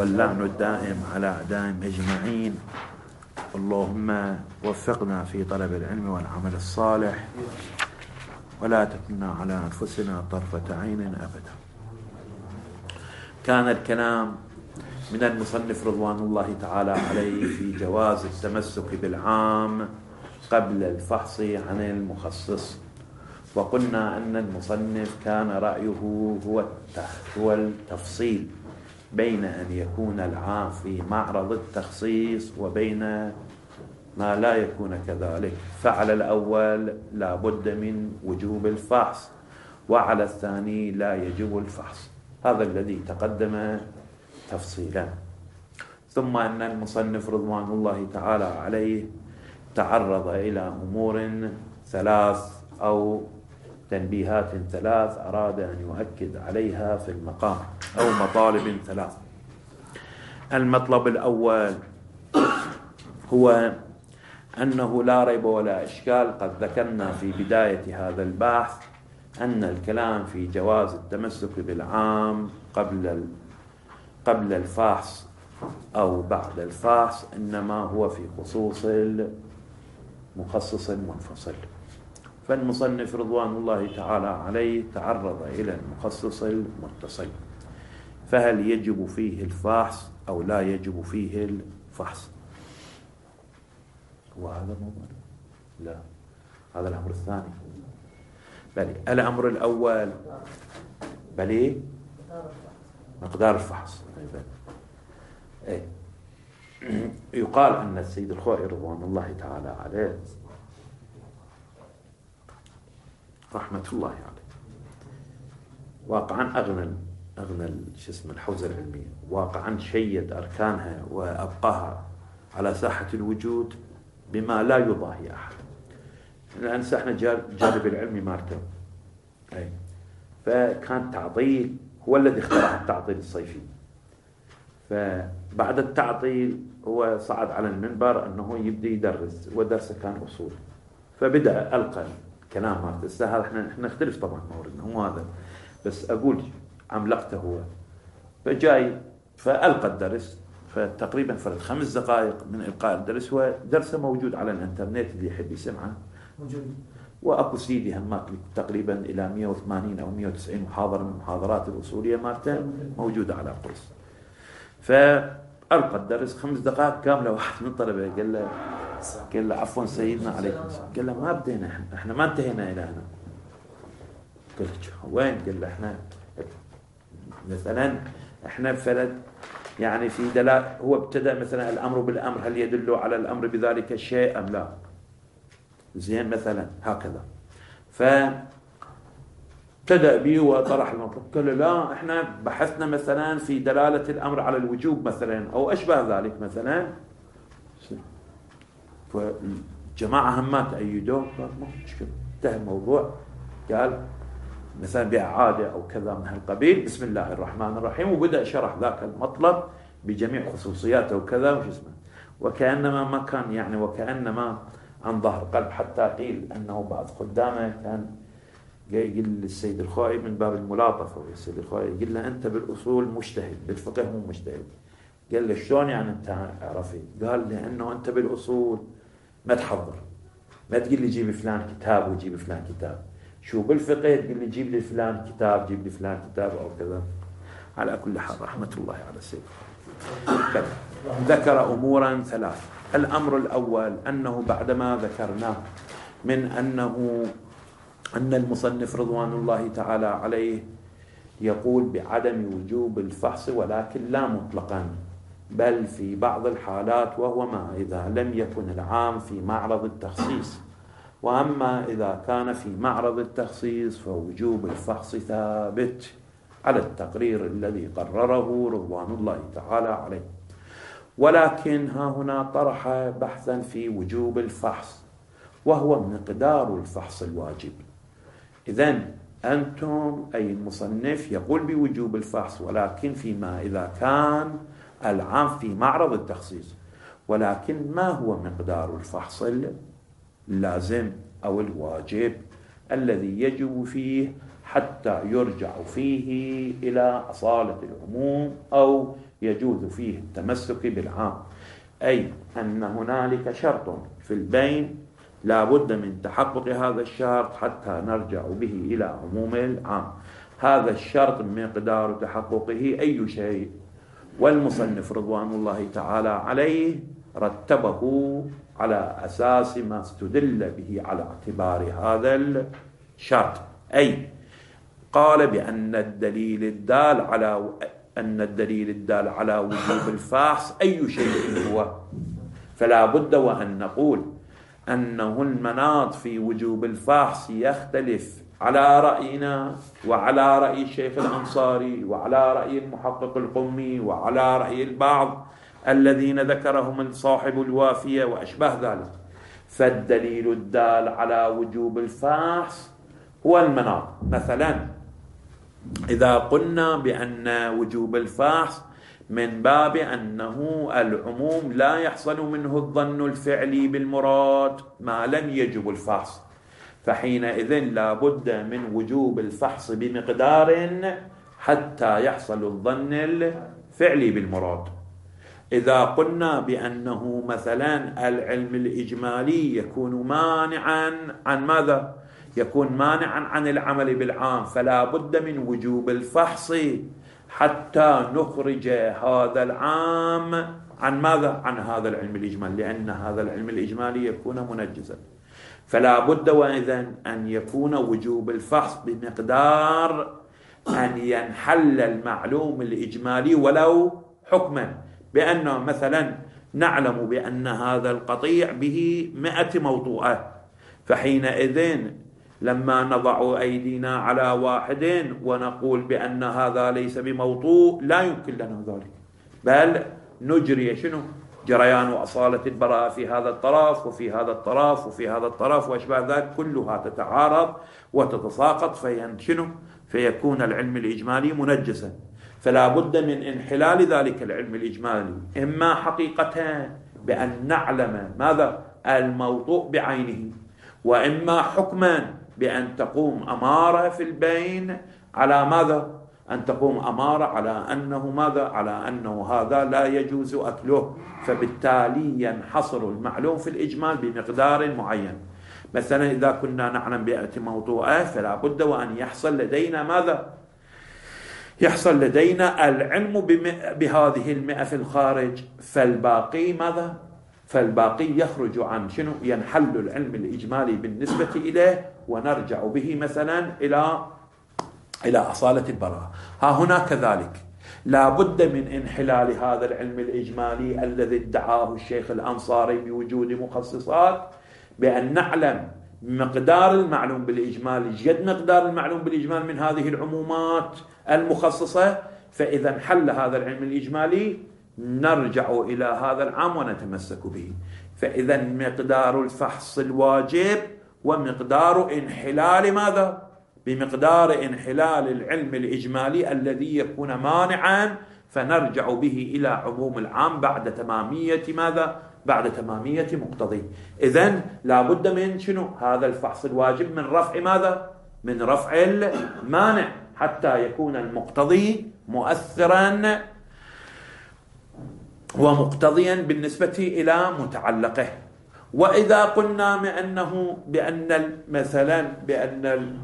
واللعن الدائم على أعدائهم أجمعين. اللهم وفقنا في طلب العلم والعمل الصالح، ولا تكلنا على أنفسنا طرفة عين أبدا. كان الكلام من المصنف رضوان الله تعالى عليه في جواز التمسك بالعام قبل الفحص عن المخصص، وقلنا أن المصنف كان رأيه هو التفصيل بين أن يكون العام في معرض التخصيص وبين ما لا يكون كذلك، فعلى الأول لا بد من وجوب الفحص، وعلى الثاني لا يجب الفحص. هذا الذي تقدم تفصيلا. ثم أن المصنف رضوان الله تعالى عليه تعرض إلى أمور ثلاث أو تنبيهات ثلاث أراد أن يؤكد عليها في المقام، أو مطالب ثلاث. المطلب الأول هو أنه لا ريب ولا إشكال، قد ذكرنا في بداية هذا البحث أن الكلام في جواز التمسك بالعام قبل الفحص أو بعد الفحص إنما هو في خصوص المخصص المنفصل. فالمصنف رضوان الله تعالى عليه تعرض إلى المخصص المتصل، فهل يجب فيه الفحص أو لا يجب فيه الفحص؟ وهذا موضوع لا، هذا الأمر الثاني. بل الأمر الأول بل مقدار الفحص. يقال أن السيد الخوئي رضوان الله تعالى عليه رحمة الله عليه واقعا أغنى الحوزة العلمية، واقعا شيد أركانها وأبقاها على ساحة الوجود بما لا يضاهي أحد. الآن احنا جانب العلمي مالته، فكان تعطيل هو الذي اخترع التعطيل الصيفي. فبعد التعطيل هو صعد على المنبر أنه يبدأ يدرس، ودرسه كان أصول، فبدأ ألقى كلام مالته. هذا احنا نختلف طبعا موردنا مو هذا، بس أقول عملقته هو. فجاي فألقى الدرس، فتقريبا فرد 5 دقائق من إلقاء الدرس، ودرسه موجود على الانترنت اللي يحب يسمعه موجود، وأكو سيدي همات تقريبا إلى 180 أو 190 محاضرة من المحاضرات الأصولية مالته موجودة على قرص. فألقى الدرس 5 دقائق كاملة. واحد من الطلبة قال له عفوا سيدنا عليكم السلام. قال له ما بدينا، احنا ما انتهينا إلى هنا. قلت وين؟ قال له احنا مثلا احنا بفلد يعني في دلالة، هو ابتدأ مثلا الأمر بالأمر هل يدل على الأمر بذلك الشيء أم لا؟ زين مثلا هكذا. فابتدأ به وطرح المطلب. قال لا احنا بحثنا مثلا في دلالة الأمر على الوجوب مثلا أو أشبه ذلك مثلا. فجماعة همات أيدوه، قال ما مشكلة، انتهى الموضوع. قال مثلا بإعادة أو كذا من هالقبيل، بسم الله الرحمن الرحيم، وبدأ شرح ذاك المطلب بجميع خصوصياته وكذا وش اسمه، وكأنما ما كان يعني وكأنما عن ظهر قلب. حتى قيل أنه بعض خدامه كان يقول للسيد الخوئي من باب الملاطفة، والسيد الخوئي يقول له أنت بالأصول مجتهد، بالفقه مو مجتهد. قال له شلون يعني أنت عرفي؟ قال لأنه أنت بالأصول ما تحضر، ما تقول لي جيب فلان كتاب وجيب فلان كتاب، شو بالفقه تقول لي جيب لي فلان كتاب جيب لي فلان كتاب أو كذا. على كل حال رحمة الله على السيد. ذكر أمورا 3. الأمر الأول أنه بعدما ذكرناه من أن المصنف رضوان الله تعالى عليه يقول بعدم وجوب الفحص، ولكن لا مطلقا، بل في بعض الحالات، وهو ما إذا لم يكن العام في معرض التخصيص. وأما إذا كان في معرض التخصيص فوجوب الفحص ثابت على التقرير الذي قرره رضوان الله تعالى عليه. ولكن ها هنا طرح بحثا في وجوب الفحص، وهو مقدار الفحص الواجب. إذن أنتم أي المصنف يقول بوجوب الفحص، ولكن فيما إذا كان العام في معرض التخصيص. ولكن ما هو مقدار الفحص اللازم أو الواجب الذي يجب فيه حتى يرجع فيه إلى أصالة العموم أو يجوز فيه التمسك بالعام، أي أن هنالك شرط في البين لا بد من تحقق هذا الشرط حتى نرجع به إلى عموم العام. هذا الشرط مقدار تحققه أي شيء، والمصنف رضوان الله تعالى عليه رتبه على أساس ما استدل به على اعتبار هذا الشرط، أي قال بأن الدليل الدال على وجوب الفحص أي شيء هو، فلا بد وأن نقول أنه المناط في وجوب الفحص يختلف على رأينا وعلى رأي الشيخ الأنصاري وعلى رأي المحقق القمي وعلى رأي البعض الذين ذكرهم صاحب الوافية وأشبه ذلك. فالدليل الدال على وجوب الفحص هو المناط. مثلا إذا قلنا بأن وجوب الفحص من باب أنه العموم لا يحصل منه الظن الفعلي بالمراد ما لم يجب الفحص، فحينئذ لا بد من وجوب الفحص بمقدار حتى يحصل الظن الفعلي بالمراد. إذا قلنا بأنه مثلا العلم الإجمالي يكون مانعا عن ماذا؟ يكون مانعا عن العمل بالعام، فلا بد من وجوب الفحص حتى نخرج هذا العام عن ماذا؟ عن هذا العلم الإجمالي، لأن هذا العلم الإجمالي يكون منجزا. فلا بد وإذن أن يكون وجوب الفحص بمقدار أن ينحل المعلوم الإجمالي ولو حكما، بأنه مثلا نعلم بأن هذا القطيع به 100 موطوءة، فحينئذ لما نضع أيدينا على واحد ونقول بأن هذا ليس بموطوء لا يمكن لنا ذلك، بل نجري جريان وأصالة البراءة في هذا الطرف وفي هذا الطرف وفي هذا الطرف وأشبه ذلك، كلها تتعارض وتتساقط فيكون العلم الإجمالي منجسا. فلا بد من انحلال ذلك العلم الإجمالي، إما حقيقة بأن نعلم ماذا؟ الموضوع بعينه، وإما حكما بأن تقوم أمارة في البين على ماذا؟ أن تقوم أمارة على أنه ماذا؟ على أنه هذا لا يجوز أكله، فبالتالي ينحصر المعلوم في الإجمال بمقدار معين. مثلا إذا كنا نعلم بأتي موضوعه فلا بد وأن يحصل لدينا ماذا؟ يحصل لدينا العلم بهذه 100 في الخارج، فالباقي ماذا؟ فالباقي يخرج عن ينحل العلم الإجمالي بالنسبة إليه ونرجع به مثلا إلى أصالة البراءة. ها هنا كذلك لا بد من انحلال هذا العلم الإجمالي الذي ادعاه الشيخ الأنصاري بوجود مخصصات، بأن نعلم مقدار المعلوم بالإجمال جد مقدار المعلوم بالإجمال من هذه العمومات المخصصة، فإذا انحل هذا العلم الإجمالي نرجع إلى هذا العام ونتمسك به. فإذا مقدار الفحص الواجب ومقدار انحلال ماذا؟ بمقدار انحلال العلم الإجمالي الذي يكون مانعا، فنرجع به إلى عموم العام بعد تمامية ماذا؟ بعد تمامية مقتضي. إذن لا بد من هذا الفحص الواجب من رفع ماذا؟ من رفع المانع حتى يكون المقتضي مؤثرا ومقتضيا بالنسبة إلى متعلقه. وإذا قلنا بأن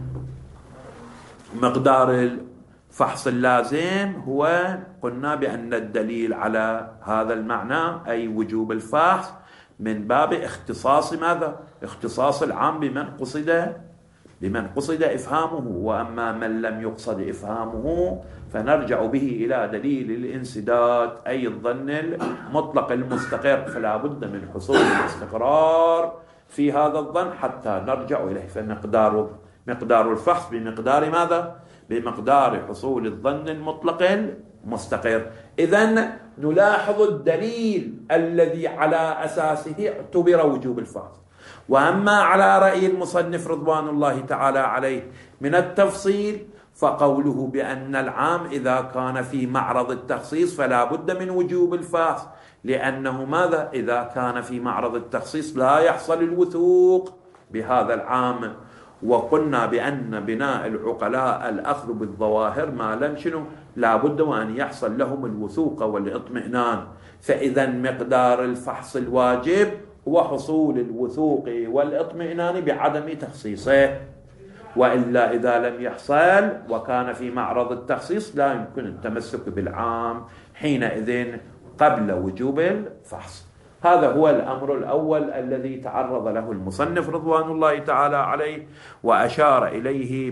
مقدار الفحص اللازم هو، قلنا بأن الدليل على هذا المعنى أي وجوب الفحص من باب اختصاص ماذا؟ اختصاص العام بمن قصد إفهامه، وأما من لم يقصد إفهامه فنرجع به إلى دليل الانسداد أي الظن المطلق المستقر، فلا بد من حصول الاستقرار في هذا الظن حتى نرجع إليه. فمقدار الفحص بمقدار ماذا؟ بمقدار حصول الظن المطلق المستقر. إذن نلاحظ الدليل الذي على أساسه اعتبر وجوب الفحص. وأما على رأي المصنف رضوان الله تعالى عليه من التفصيل فقوله بأن العام إذا كان في معرض التخصيص فلا بد من وجوب الفحص، لأنه ماذا؟ إذا كان في معرض التخصيص لا يحصل الوثوق بهذا العام، وقلنا بأن بناء العقلاء الأخذ بالظواهر ما لم شنو لا بد وأن يحصل لهم الوثوق والاطمئنان. فإذا مقدار الفحص الواجب هو حصول الوثوق والاطمئنان بعدم تخصيصه، وإلا إذا لم يحصل وكان في معرض التخصيص لا يمكن التمسك بالعام حينئذ قبل وجوب الفحص. هذا هو الأمر الأول الذي تعرض له المصنف رضوان الله تعالى عليه، وأشار إليه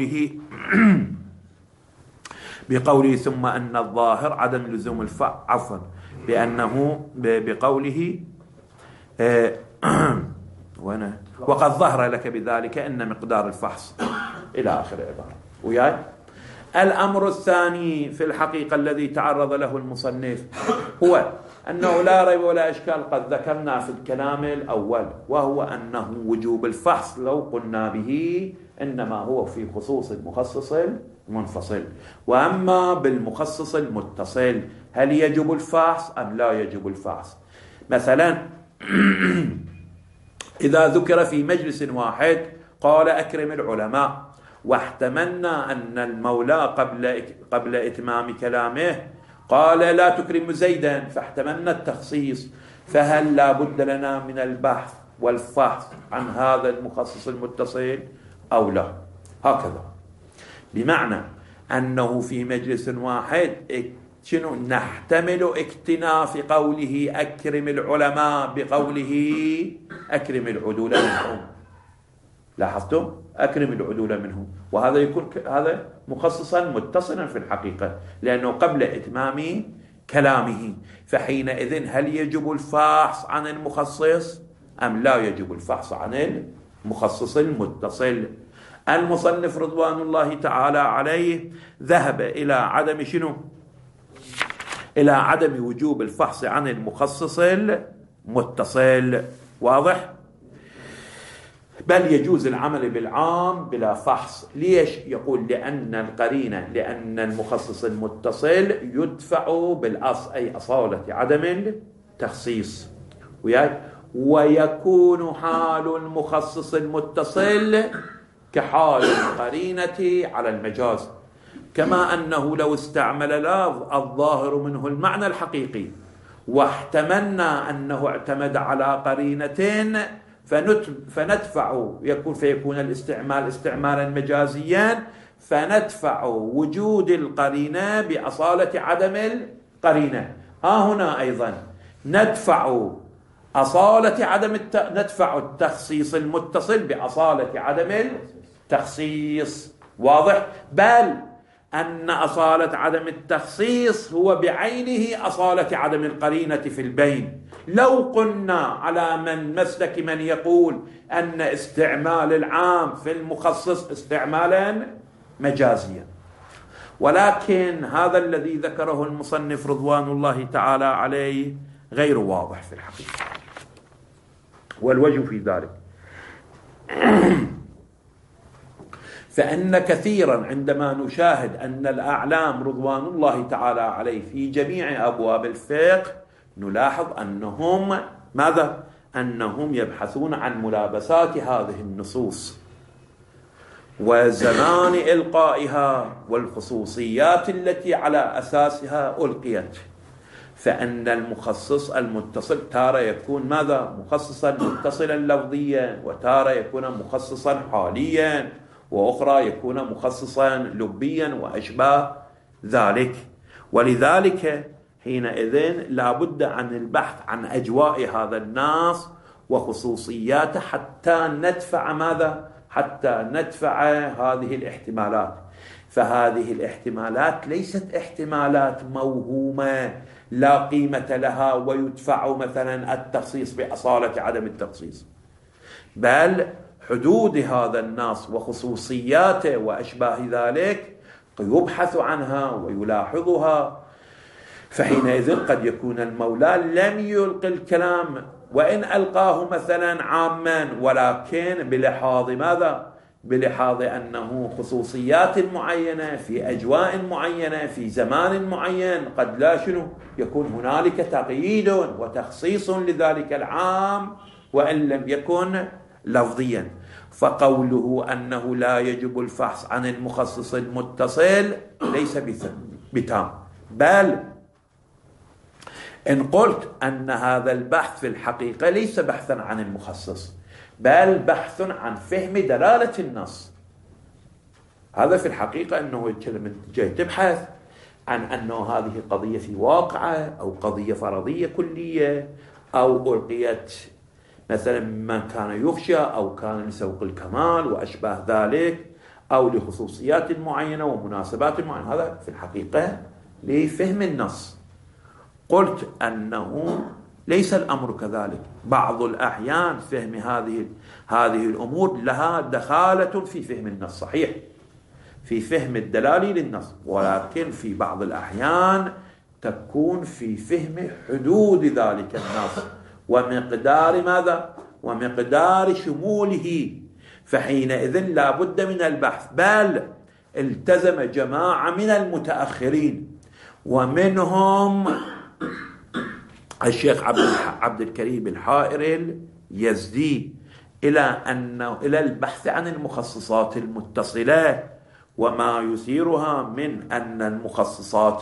بقوله ثم أن الظاهر عدم لزوم الفحص بأنه بقوله وقد ظهر لك بذلك أن مقدار الفحص إلى آخر عبارة وياي. الأمر الثاني في الحقيقة الذي تعرض له المصنف هو أنه لا ريب ولا إشكال قد ذكرنا في الكلام الأول، وهو أنه وجوب الفحص لو قلنا به إنما هو في خصوص المخصص المنفصل. وأما بالمخصص المتصل هل يجب الفحص أم لا يجب الفحص؟ مثلا إذا ذكر في مجلس واحد قال أكرم العلماء، واحتملنا أن المولى قبل إتمام كلامه قال لا تكرم زيدا، فاحتملنا التخصيص، فهل لا بد لنا من البحث والفحص عن هذا المخصص المتصل أو لا؟ هكذا، بمعنى أنه في مجلس واحد شنو نحتمل اكتناف قوله أكرم العلماء بقوله أكرم العدول منهم. لاحظتم؟ أكرم العدول منهم، وهذا يكون هذا مخصصا متصلا في الحقيقة لأنه قبل إتمام كلامه. فحينئذ هل يجب الفحص عن المخصص أم لا يجب الفحص عن المخصص المتصل؟ المصنف رضوان الله تعالى عليه ذهب إلى عدم شنو؟ إلى عدم وجوب الفحص عن المخصص المتصل. واضح؟ بل يجوز العمل بالعام بلا فحص. ليش؟ يقول لأن القرينة، لأن المخصص المتصل يدفع بالأصل أي أصالة عدم التخصيص، ويكون حال المخصص المتصل كحال القرينة على المجاز، كما أنه لو استعمل لفظ الظاهر منه المعنى الحقيقي واحتملنا أنه اعتمد على قرينة فندفع فيكون الاستعمال استعمالا مجازيا، فندفع وجود القرينة بأصالة عدم القرينة. هنا أيضا ندفع ندفع التخصيص المتصل بأصالة عدم التخصيص. واضح؟ بل أن أصالة عدم التخصيص هو بعينه أصالة عدم القرينة في البين. لو قلنا على مسلك من يقول أن استعمال العام في المخصص استعمالا مجازيا، ولكن هذا الذي ذكره المصنف رضوان الله تعالى عليه غير واضح في الحقيقة. والوجه في ذلك فإن كثيرا عندما نشاهد أن الأعلام رضوان الله تعالى عليه في جميع أبواب الفقه نلاحظ أنهم ماذا؟ أنهم يبحثون عن ملابسات هذه النصوص وزمان إلقائها والخصوصيات التي على أساسها ألقيت. فإن المخصص المتصل تارة يكون ماذا؟ مخصصا متصلا لفظيا، وتارة يكون مخصصا حاليا، وأخرى يكون مخصصا لبيا وأشباه ذلك. ولذلك حينئذ لا بد عن البحث عن أجواء هذا النص وخصوصياته حتى ندفع ماذا؟ حتى ندفع هذه الاحتمالات. فهذه الاحتمالات ليست احتمالات موهومة لا قيمة لها ويدفع مثلا التخصيص بأصالة عدم التخصيص، بل حدود هذا النص وخصوصياته وأشباه ذلك يبحث عنها ويلاحظها. فحينئذ قد يكون المولى لم يلقي الكلام وإن ألقاه مثلا عاما، ولكن بلحاظ ماذا؟ بلحاظ أنه خصوصيات معينة في أجواء معينة في زمان معين قد لا شنو يكون هنالك تقييد وتخصيص لذلك العام وإن لم يكن لفظيا. فقوله أنه لا يجب الفحص عن المخصص المتصل ليس بتام، بل إن قلت أن هذا البحث في الحقيقة ليس بحثا عن المخصص بل بحث عن فهم دلالة النص، هذا في الحقيقة أنه جاي تبحث عن أنه هذه قضية في واقعة أو قضية فرضية كلية أو ألقيت مثلا من كان يخشى أو كان لسوق الكمال وأشباه ذلك أو لخصوصيات معينة ومناسبات معينة، هذا في الحقيقة لفهم النص. قلت أنه ليس الأمر كذلك، بعض الأحيان فهم هذه الأمور لها دخالة في فهم النص، صحيح في فهم الدلالي للنص، ولكن في بعض الأحيان تكون في فهم حدود ذلك النص ومقدار ماذا؟ ومقدار شموله، فحينئذ لا بد من البحث. بل التزم جماعة من المتأخرين ومنهم الشيخ عبد الكريم الحائري اليزدي إلى البحث عن المخصصات المتصلة وما يثيرها من أن المخصصات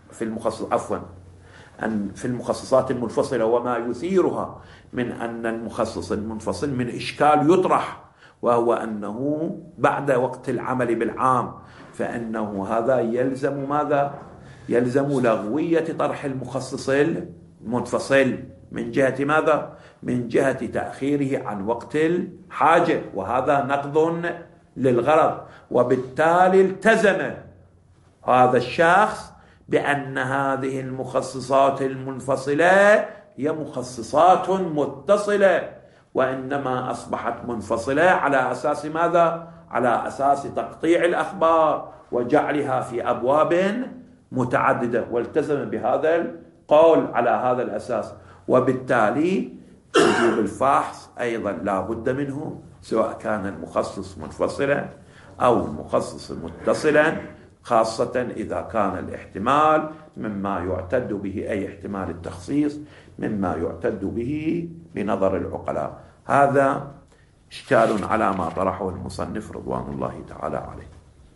في المخصصات المنفصلة وما يثيرها من أن المخصص المنفصل من إشكال يطرح، وهو أنه بعد وقت العمل بالعام فإنه هذا يلزم ماذا؟ يلزم لغوية طرح المخصص المنفصل من جهة ماذا؟ من جهة تأخيره عن وقت الحاجة، وهذا نقض للغرض. وبالتالي التزم هذا الشخص بأن هذه المخصصات المنفصلة هي مخصصات متصلة، وإنما أصبحت منفصلة على أساس ماذا؟ على أساس تقطيع الأخبار وجعلها في أبواب متعددة، والتزم بهذا القول على هذا الأساس. وبالتالي وجوب الفحص أيضا لا بد منه، سواء كان المخصص منفصلا أو المخصص متصلا، خاصة إذا كان الاحتمال مما يعتد به، أي احتمال التخصيص مما يعتد به بنظر العقلاء. هذا إشكال على ما طرحه المصنف رضوان الله تعالى عليه.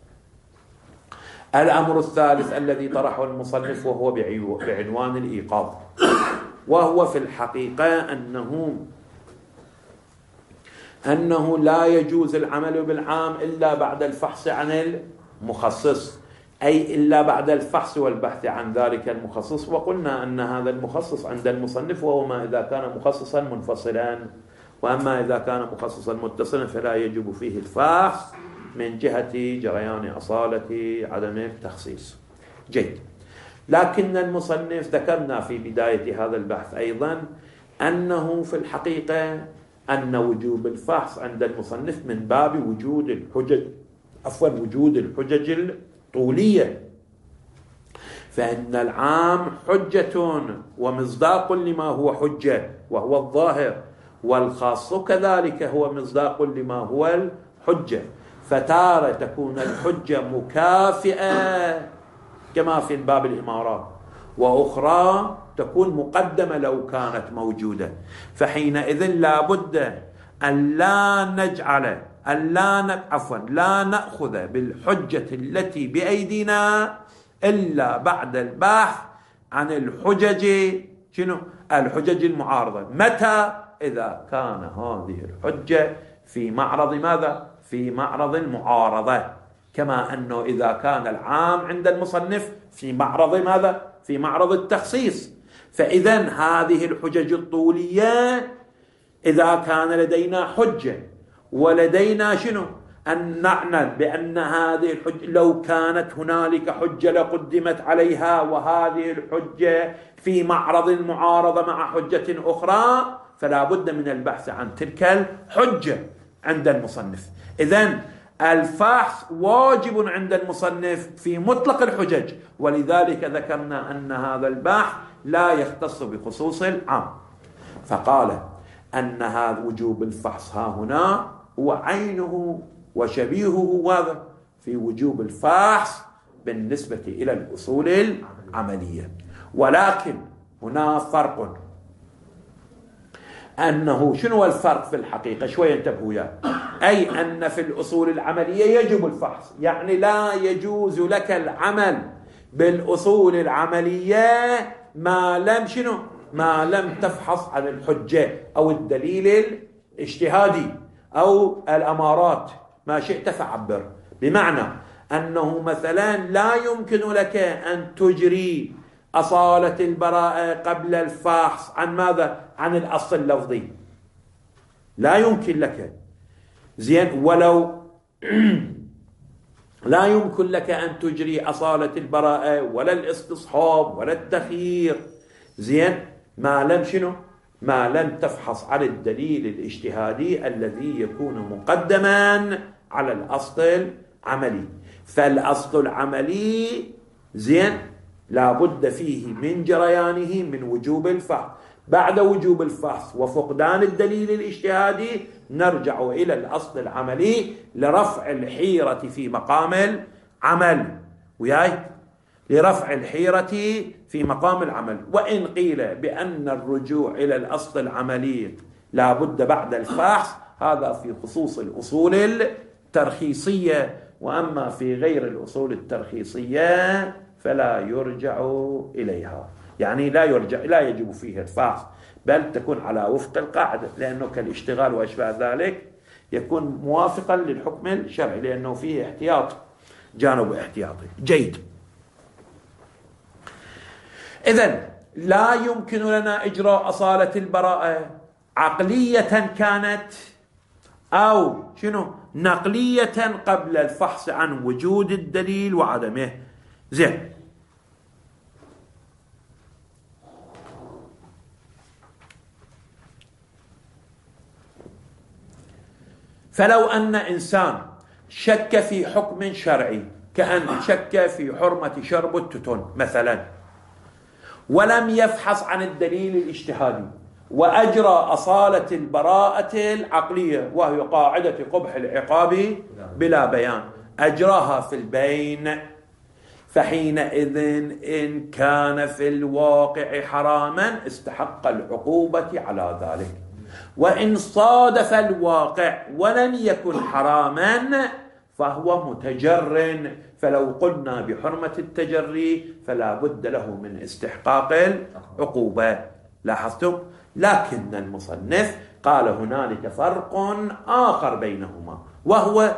الأمر الثالث الذي طرحه المصنف وهو بعنوان الإيقاظ، وهو في الحقيقة أنه لا يجوز العمل بالعام إلا بعد الفحص عن المخصص، أي إلا بعد الفحص والبحث عن ذلك المخصص. وقلنا أن هذا المخصص عند المصنف وهو ما إذا كان مخصصا منفصلا، وأما إذا كان مخصصا متصلا فلا يجب فيه الفحص من جهة جريان أصالة عدم التخصيص. جيد. لكن المصنف ذكرنا في بداية هذا البحث أيضا أنه في الحقيقة أن وجوب الفحص عند المصنف من باب وجود الحجج الطولية، فإن العام حجة ومصداق لما هو حجة وهو الظاهر، والخاص كذلك هو مصداق لما هو الحجة، فتارة تكون الحجة مكافئة كما في باب الإمارات، وأخرى تكون مقدمة لو كانت موجودة. فحينئذ لا بد أن لا نأخذ بالحجة التي بأيدينا إلا بعد البحث عن الحجج المعارضة. متى؟ إذا كان هذه الحجة في معرض ماذا؟ في معرض المعارضة، كما أنه إذا كان العام عند المصنف في معرض ماذا؟ في معرض التخصيص. فإذا هذه الحجج الطولية إذا كان لدينا حجة ولدينا أن نعلم بأن هذه الحجة لو كانت هنالك حجة لقدمت عليها، وهذه الحجة في معرض المعارضة مع حجة أخرى، فلا بد من البحث عن تلك الحجة عند المصنف. إذن الفحص واجب عند المصنف في مطلق الحجج، ولذلك ذكرنا أن هذا البحث لا يختص بخصوص العام، فقال أن هذا وجوب الفحص ها هنا هو عينه وشبيهه هذا في وجوب الفحص بالنسبة إلى الأصول العملية. ولكن هنا فرق، أنه شنو الفرق في الحقيقة؟ شوية انتبهوا يا أي أن في الأصول العملية يجب الفحص، يعني لا يجوز لك العمل بالأصول العملية ما لم شنو؟ ما لم تفحص عن الحجة أو الدليل الاجتهادي أو الأمارات، ما شئت فعبر. بمعنى أنه مثلا لا يمكن لك أن تجري أصالة البراءة قبل الفحص عن ماذا؟ عن الأصل اللفظي، لا يمكن لك. زين، ولو لا يمكن لك أن تجري أصالة البراءة ولا الاستصحاب ولا التخيير، زين، ما لم شنو؟ ما لم تفحص على الدليل الاجتهادي الذي يكون مقدما على الأصل العملي. فالأصل العملي زين لا بد فيه من جريانه من وجوب الفحص. بعد وجوب الفحص وفقدان الدليل الاجتهادي نرجع إلى الأصل العملي لرفع الحيرة في مقام العمل، وياي لرفع الحيرة في مقام العمل. وإن قيل بأن الرجوع إلى الأصل العملي لا بد بعد الفحص، هذا في خصوص الأصول الترخيصية، وأما في غير الأصول الترخيصية فلا يرجع إليها، يعني لا يجب فيه الفحص، بل تكون على وفق القاعدة، لأنه كالاشتغال وأشباه ذلك يكون موافقا للحكم الشرعي، لأنه فيه احتياط، جانب احتياطي. جيد. إذن لا يمكن لنا إجراء أصالة البراءة عقلية كانت أو شنو نقلية قبل الفحص عن وجود الدليل وعدمه. زين، فلو أن إنسان شك في حكم شرعي، كأن شك في حرمة شرب التتن مثلا، ولم يفحص عن الدليل الاجتهادي وأجرى أصالة البراءة العقلية، وهي قاعدة قبح العقاب بلا بيان، أجراها في البين، فحينئذ إن كان في الواقع حراما استحق العقوبة على ذلك، وإن صادف الواقع ولم يكن حراما فهو متجر، فلو قلنا بحرمة التجري فلا بد له من استحقاق العقوبة. لاحظتم؟ لكن المصنف قال هنالك فرق آخر بينهما، وهو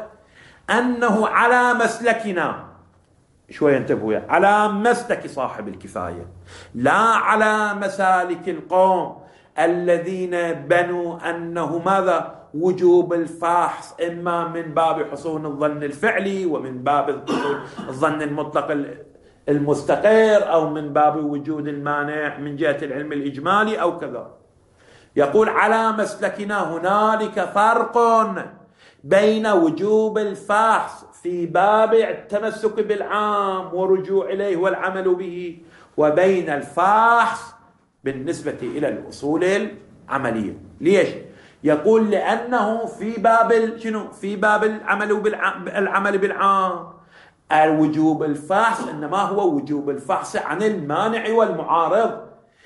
أنه على مسلكنا، شوية انتبهوا، على مسلك صاحب الكفاية، لا على مسالك القوم الذين بنوا أنه ماذا؟ وجوب الفحص إما من باب حصول الظن الفعلي ومن باب الظن المطلق المستقر، أو من باب وجود المانع من جهة العلم الإجمالي أو كذا. يقول على مسلكنا هنالك فرق بين وجوب الفحص في باب التمسك بالعام ورجوع إليه والعمل به، وبين الفحص بالنسبة إلى الأصول العملية. ليش؟ يقول لأنه في باب شنو؟ في باب العمل بالعام الوجوب الفحص إنما هو وجوب الفحص عن المانع والمعارض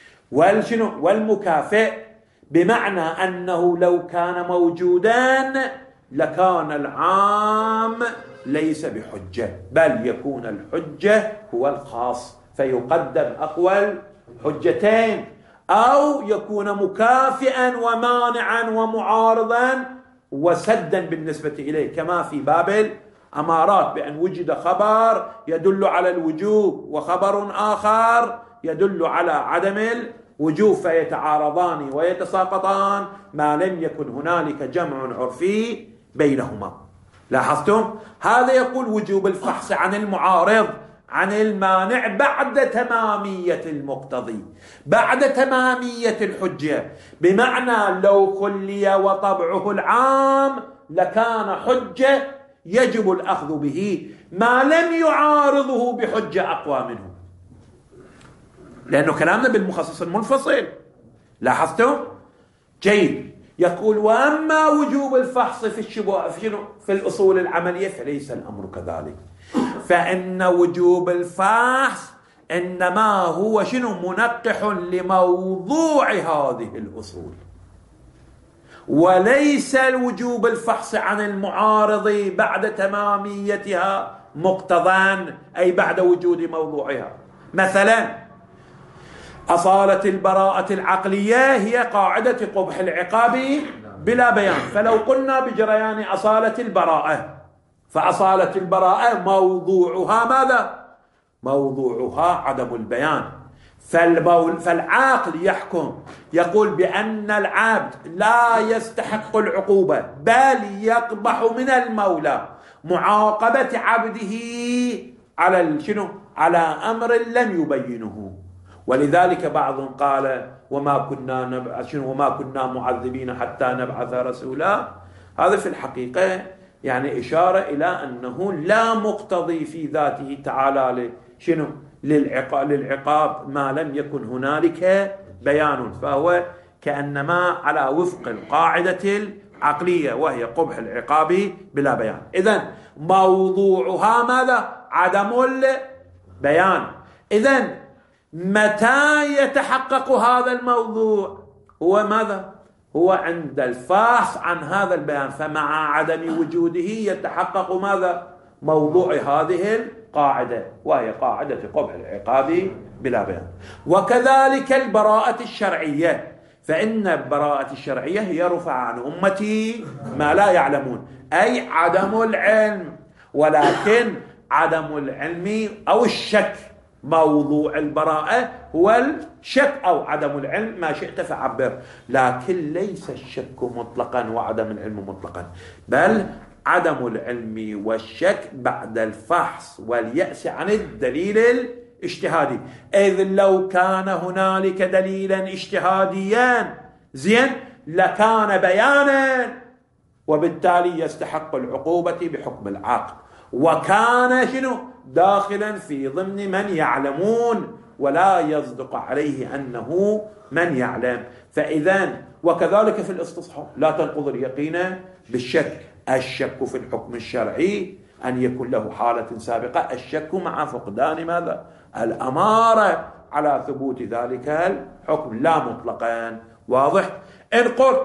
والشنو والمكافئ، بمعنى أنه لو كان موجودا لكان العام ليس بحجة، بل يكون الحجة هو الخاص، فيقدم أقوى حجتين، أو يكون مكافئا ومانعا ومعارضا وسدا بالنسبة إليه، كما في باب الأمارات، بأن وجد خبر يدل على الوجوب وخبر آخر يدل على عدم الوجوب، فيتعارضان ويتساقطان ما لم يكن هنالك جمع عرفي بينهما. لاحظتم؟ هذا يقول وجوب الفحص عن المعارض عن المانع بعد تمامية المقتضي، بعد تمامية الحجة، بمعنى لو خلي وطبعه العام لكان حجة يجب الأخذ به ما لم يعارضه بحجة أقوى منه، لأنه كلامنا بالمخصص المنفصل. لاحظتم؟ جيد. يقول وأما وجوب الفحص في الأصول العملية فليس الأمر كذلك، فإن وجوب الفحص إنما هو منقح لموضوع هذه الأصول، وليس الوجوب الفحص عن المعارض بعد تماميتها مقتضان، أي بعد وجود موضوعها. مثلا أصالة البراءة العقلية هي قاعدة قبح العقاب بلا بيان، فلو قلنا بجريان أصالة البراءة، فأصالة البراءة موضوعها ماذا؟ موضوعها عدم البيان. فالعاقل يحكم يقول بأن العبد لا يستحق العقوبة، بل يقبح من المولى معاقبة عبده على شنو؟ على أمر لم يبينه. ولذلك بعضهم قال وما كنا معذبين حتى نبعث رسولا. هذا في الحقيقة يعني إشارة إلى أنه لا مقتضي في ذاته تعالى شنو؟ للعقاب ما لم يكن هنالك بيان، فهو كأنما على وفق القاعدة العقلية وهي قبح العقاب بلا بيان. إذن موضوعها ماذا؟ عدم البيان. إذن متى يتحقق هذا الموضوع؟ هو ماذا؟ هو عند الفحص عن هذا البيان، فمع عدم وجوده يتحقق ماذا؟ موضوع هذه القاعدة وهي قاعدة قبح العقاب بلا بيان. وكذلك البراءة الشرعية، فإن البراءة الشرعية هي رفع عن أمتي ما لا يعلمون، أي عدم العلم، ولكن عدم العلم أو الشك. موضوع البراءة هو الشك أو عدم العلم، ما شئت فعبر، لكن ليس الشك مطلقا وعدم العلم مطلقا، بل عدم العلم والشك بعد الفحص واليأس عن الدليل الاجتهادي. إذ لو كان هنالك دليلا اجتهاديا زين لكان بيانا، وبالتالي يستحق العقوبة بحكم العاقل، وكان شنو؟ داخلا في ضمن من يعلمون، ولا يصدق عليه أنه من يعلم. فإذن وكذلك في الاستصحاب لا تنقض اليقين بالشك. الشك في الحكم الشرعي أن يكون له حالة سابقة، الشك مع فقدان ماذا؟ الأمارة على ثبوت ذلك الحكم، لا مطلقا. واضح؟ إن قلت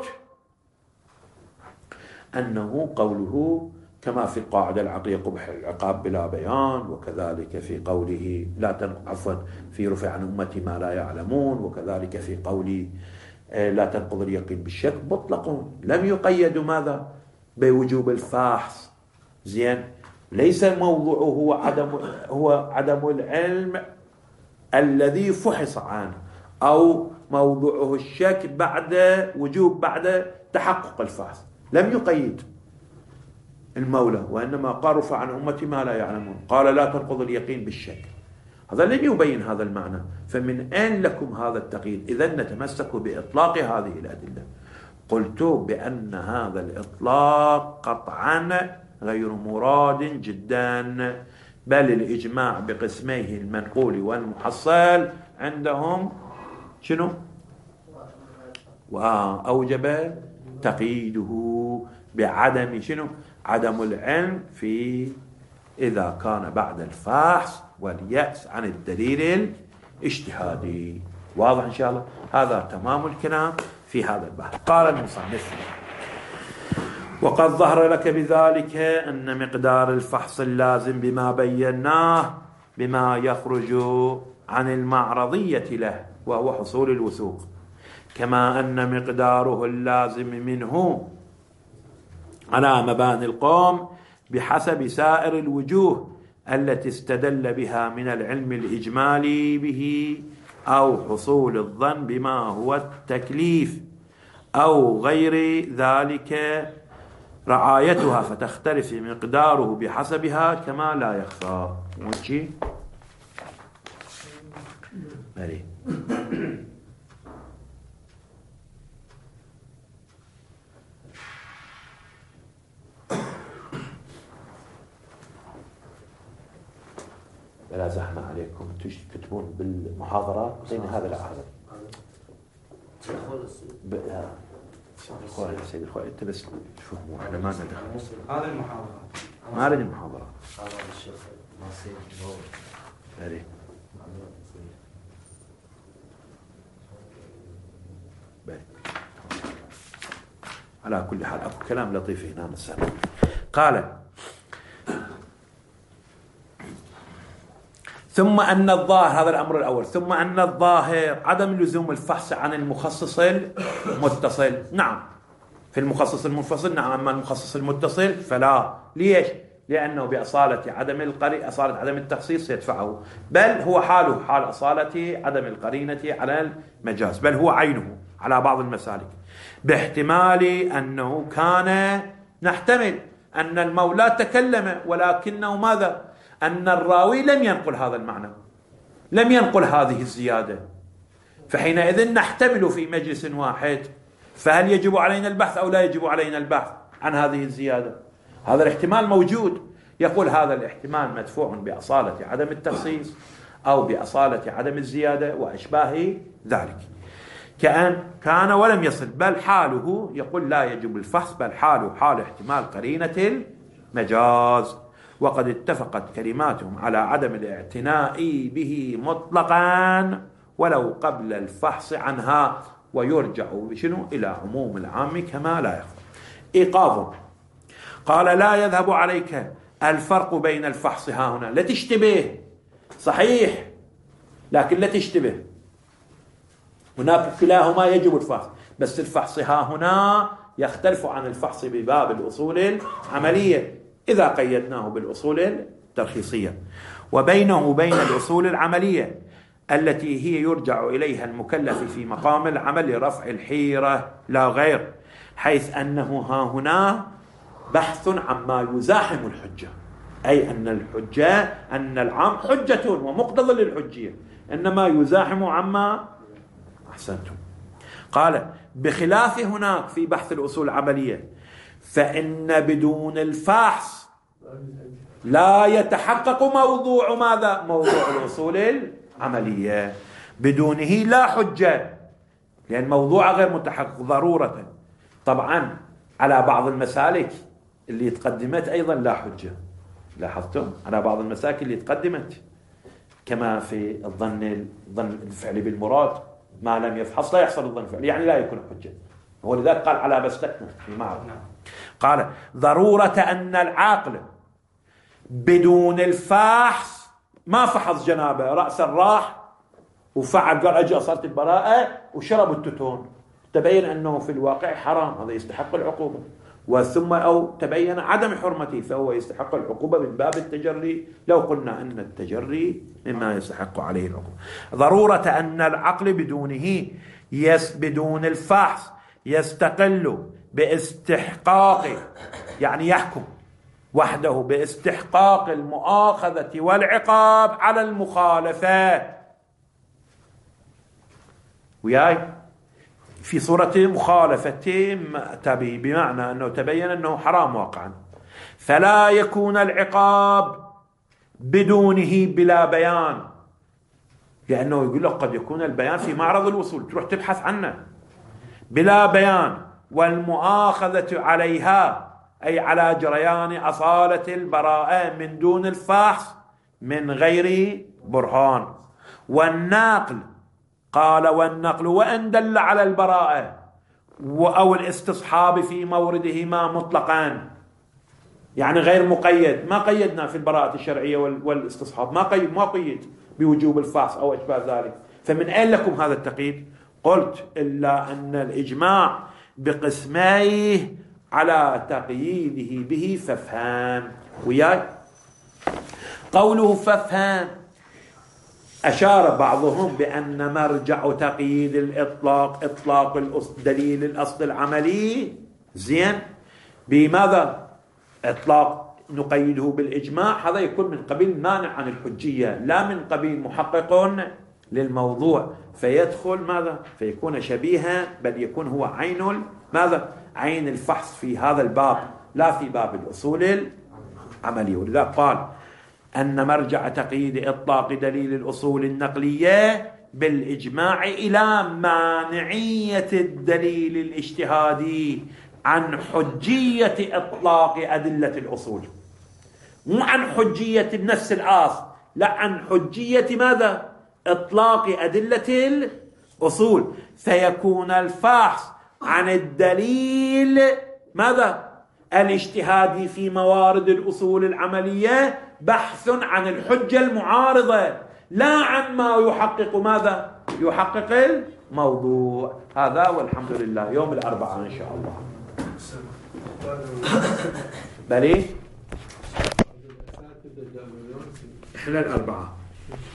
أنه قوله كما في القاعدة العقلية قبح العقاب بلا بيان، وكذلك في قوله في رفع عن أمتي ما لا يعلمون، وكذلك في قوله لا تنقض اليقين بالشك، مطلقون لم يقيدوا ماذا؟ بوجوب الفحص. زين، ليس الموضوع هو عدم العلم الذي فحص عنه، أو موضوعه الشك بعد تحقق الفحص. لم يقيد المولى، وإنما قال رفع عن أمتي ما لا يعلمون، قال لا تنقض اليقين بالشك. هذا لم يبين هذا المعنى، فمن أين لكم هذا التقييد؟ إذن نتمسك بإطلاق هذه الأدلة. قلت بأن هذا الإطلاق قطعا غير مراد جدا، بل الإجماع بقسميه المنقول والمحصل عندهم شنو؟ وأوجب تقييده بعدم شنو؟ عدم العلم في إذا كان بعد الفحص واليأس عن الدليل الاجتهادي. واضح إن شاء الله؟ هذا تمام الكلام في هذا البحث. قال المصنف وقد ظهر لك بذلك أن مقدار الفحص اللازم بما بيناه بما يخرج عن المعرضية له وهو حصول الوثوق، كما أن مقداره اللازم منه على مباني القوم بحسب سائر الوجوه التي استدل بها من العلم الإجمالي به أو حصول الظن بما هو التكليف أو غير ذلك رعايتها، فتختلف مقداره بحسبها كما لا يخفى. موجي بلي بلا زحمة عليكم، تكتبون بالمحاضرات بين هذا العهد. سيد الخوي انت بس تفهموا، احنا ما ندخل هذه المحاضرات، ما اريد المحاضرات. هذا الشيخ ناصر بلي بلي على كل حال أكو كلام لطيف هنا نسأل. قال ثم أن الظاهر، هذا الأمر الأول، ثم أن الظاهر عدم لزوم الفحص عن المخصص المتصل. نعم في المخصص المنفصل نعم، أما المخصص المتصل فلا. ليش؟ لأنه بأصالة أصالة عدم التخصيص يدفعه، بل هو حاله حال أصالة عدم القرينة على المجاز، بل هو عينه على بعض المسالك، باحتمال أنه كان نحتمل أن المولى تكلم ولكنه ماذا؟ أن الراوي لم ينقل هذا المعنى، لم ينقل هذه الزيادة، فحينئذ نحتمل في مجلس واحد، فهل يجب علينا البحث أو لا يجب علينا البحث عن هذه الزيادة؟ هذا الاحتمال موجود. يقول هذا الاحتمال مدفوع بأصالة عدم التخصيص أو بأصالة عدم الزيادة وأشباه ذلك، كأن كان ولم يصل، بل حاله يقول لا يجب الفحص، بل حاله حال احتمال قرينة المجاز. وقد اتفقت كلماتهم على عدم الاعتناء به مطلقا ولو قبل الفحص عنها، ويرجع بشنو إلى عموم العام كما لا يخفى. إيقاظ قال لا يذهب عليك الفرق بين الفحص ها هنا، لا تشتبه، صحيح لكن لا تشتبه، هناك كلاهما يجب الفحص، بس الفحص ها هنا يختلف عن الفحص بباب الأصول العملية إذا قيدناه بالأصول الترخيصية، وبينه وبين الأصول العملية التي هي يرجع إليها المكلف في مقام العمل رفع الحيرة لا غير، حيث أنه ها هنا بحث عما يزاحم الحجة، أي أن الحجة أن العام حجة ومقتضى للحجية، إنما يزاحم عما أحسنتم. قال بخلاف هناك في بحث الأصول العملية، فإن بدون الفحص لا يتحقق موضوع ماذا؟ موضوع الأصول العملية، بدونه لا حجة، لأن موضوع غير متحقق ضرورة. طبعا على بعض المسالك اللي تقدمت أيضا لا حجة، لاحظتم على بعض المسالك اللي تقدمت كما في الظن الفعلي بالمراد، ما لم يفحص لا يحصل الظن الفعلي، يعني لا يكون حجة، ولذلك قال على بستنا في معرض. قال ضرورة أن العاقل بدون الفحص ما فحص جنابه، رأسا راح وفعل قال أجي أصلت البراءة وشرب التتون، تبين أنه في الواقع حرام، هذا يستحق العقوبة، وثم أو تبين عدم حرمته فهو يستحق العقوبة من باب التجري، لو قلنا أن التجري مما يستحق عليه العقوبة. ضرورة أن العقل بدونه بدون الفحص يستقل باستحقاق، يعني يحكم وحده باستحقاق المؤاخذة والعقاب على المخالفة، وياي في صورة مخالفة تبي، بمعنى أنه تبين أنه حرام واقعا، فلا يكون العقاب بدونه بلا بيان، لأنه يقول لك قد يكون البيان في معرض الوصول تروح تبحث عنه بلا بيان، والمؤاخذة عليها أي على جريان أصالة البراءة من دون الفحص من غير برهان. والنقل قال والنقل وأن دل على البراءة أو الاستصحاب في موردهما مطلقا، يعني غير مقيد، ما قيدنا في البراءة الشرعية والاستصحاب، ما قيد بوجوب الفحص أو أشباه ذلك، فمن أين لكم هذا التقييد؟ قلت إلا أن الإجماع بقسميه على تقييده به فافهم وياي. قوله فافهم أشار بعضهم بأن مرجع تقييد الإطلاق إطلاق دليل الأصل العملي، زين بماذا؟ إطلاق نقيده بالإجماع، هذا يكون من قبيل مانع عن الحجية، لا من قبيل محقق للموضوع، فيدخل ماذا؟ فيكون شبيها، بل يكون هو عين ماذا؟ عين الفحص في هذا الباب، لا في باب الأصول العملية. ولذلك قال أن مرجع تقييد إطلاق دليل الأصول النقلية بالإجماع إلى مانعية الدليل الاجتهادي عن حجية إطلاق أدلة الأصول، مو عن حجية النفس الآصل، لا عن حجية ماذا؟ إطلاق أدلة الأصول، فيكون الفحص عن الدليل ماذا؟ الاجتهادي في موارد الأصول العملية، بحث عن الحجة المعارضة، لا عن ما يحقق ماذا؟ يحقق الموضوع. هذا والحمد لله يوم الأربعاء إن شاء الله. بلي إحنا الأربعاء.